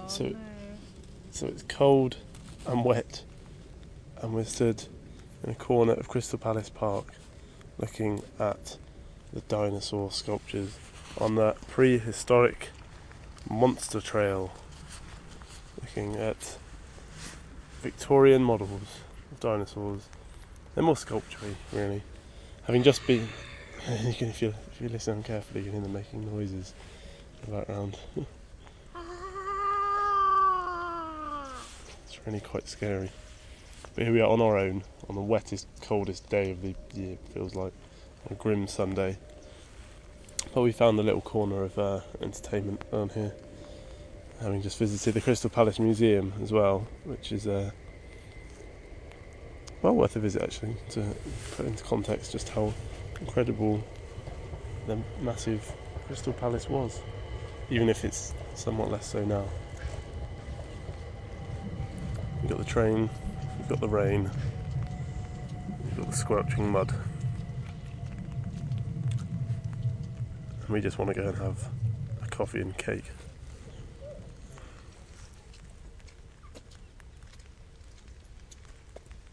So it's cold and wet, and we're stood in a corner of Crystal Palace Park looking at the dinosaur sculptures on that prehistoric monster trail, looking at Victorian models of dinosaurs. They're more sculpture-y, really. Having just been, if you listen carefully, you can hear them making noises in the background. It's really quite scary. But here we are on our own, on the wettest, coldest day of the year, feels like, a grim Sunday. But we found a little corner of entertainment down here, having just visited the Crystal Palace Museum as well, which is well worth a visit actually, to put into context just how incredible the massive Crystal Palace was, even if it's somewhat less so now. We've got the train, we've got the rain, we've got the squelching mud, and we just want to go and have a coffee and cake.